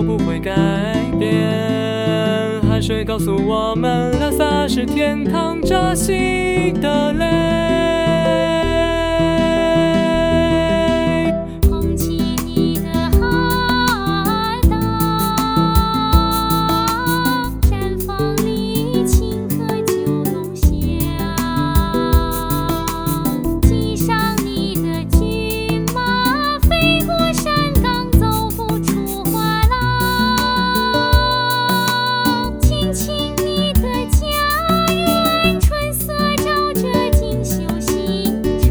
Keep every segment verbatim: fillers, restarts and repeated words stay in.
都不会改变。海水告诉我们，拉萨是天堂扎西的泪。 捧起你的海岛，绽放里顷刻就浓香。骑上你的骏马，飞过山岗，走不出画廊。亲亲你的家园，春色照着锦绣新城。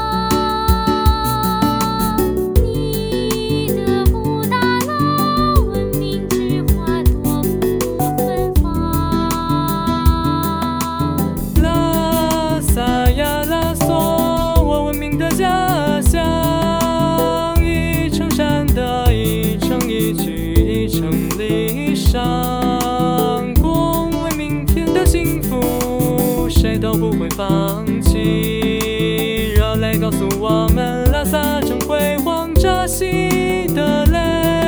你的布达拉文明之花朵不芬芳。 拉萨呀拉索，我文明的家乡，一程山的一程一曲一程离殇，共为明天的幸福，谁都不会放弃。热泪告诉我们，拉萨正辉煌扎西的泪。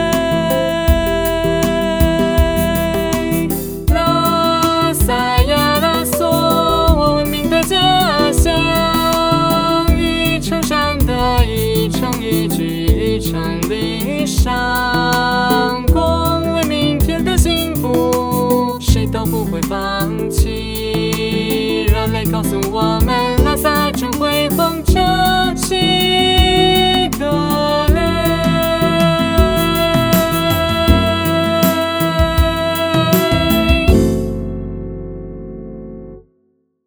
拉萨呀拉索，我文明的家乡，一程山的一程一句一程离殇，共为明天的幸福，谁都不会放弃。热泪告诉我